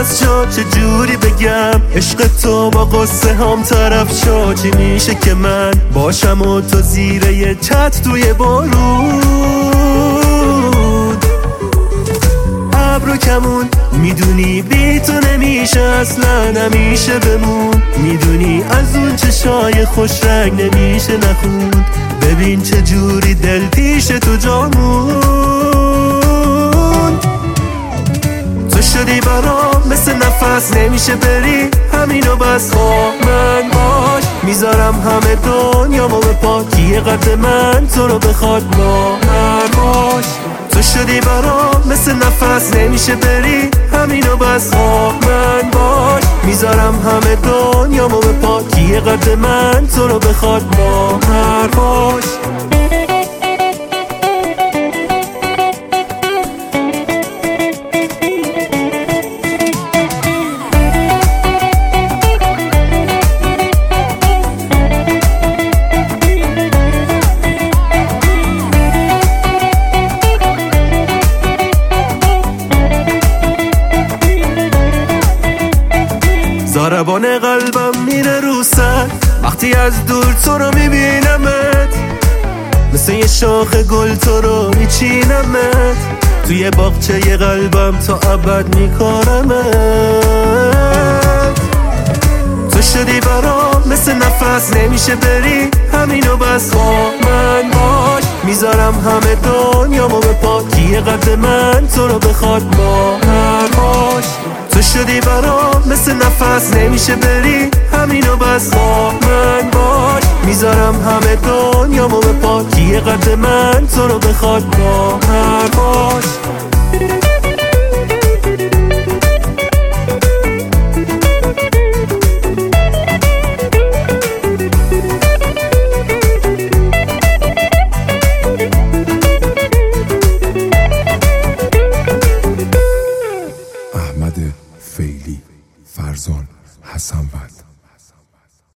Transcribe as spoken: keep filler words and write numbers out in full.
عوض شد، چه جوری بگم عشق تو با قصه هم طرف شد. چی میشه که من باشم و تو زیر یه چت توی بارون، ابرو کمون میدونی بی تو نمیشه اصلا نمیشه بمون. میدونی از اون چشای خوش رنگ نمیشه نخوند. ببین چه جوری دل پیش تو جامون. تو شدی برام مثل نفس نمیشه بری، همینو بس با من باش. میذارم همه دنیامو به پا، کیه قد من تو رو بخواد با من باش. تو شدی برام مثل نفس نمیشه بری، همینو بس با من باش. میذارم همه دنیامو به پا، کیه قد من تو رو بخواد با من باش. ضربان قلبم میره رو سر وقتی از دور تو رو میبینمت. مثل یه شاخ گل تو رو میچینمت، توی باغچه قلبم تا ابد میکارمت. تو شدی برام مثل نفس نمیشه بری، همینو بس با من باش. میذارم همه دنیامو به پا، کیه قد من تو رو بخواد با من باش. تو شدی برام مثل نفس نمیشه بری، همینو بس با من باش. میذارم همه دنیامو به پا، کیه قد من تو رو بخواد با من باش.